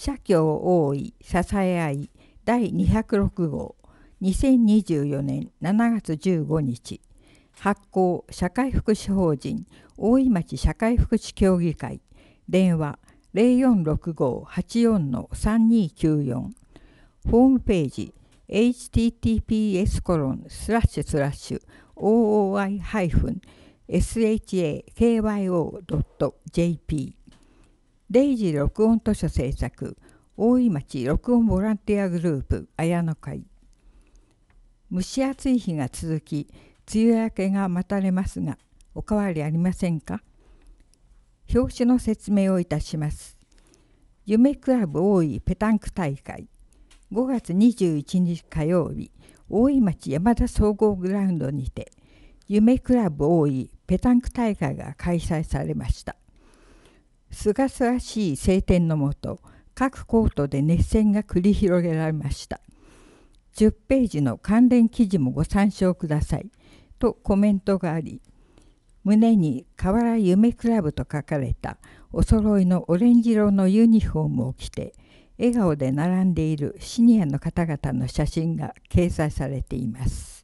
社協大井支え合い第206号2024年7月15日発行社会福祉法人大井町社会福祉協議会電話0465-84-3294ホームページ https://ooi-shakyo.jp デイジー録音図書制作大井町録音ボランティアグループ綾野会。蒸し暑い日が続き梅雨明けが待たれますがお変わりありませんか。表紙の説明をいたします。夢クラブ大井ペタンク大会5月21日火曜日大井町山田総合グラウンドにて夢クラブ大井ペタンク大会が開催されました。すがすがしい晴天のもと各コートで熱戦が繰り広げられました。10ページの関連記事もご参照くださいとコメントがあり、胸に河原夢クラブと書かれたお揃いのオレンジ色のユニフォームを着て笑顔で並んでいるシニアの方々の写真が掲載されています。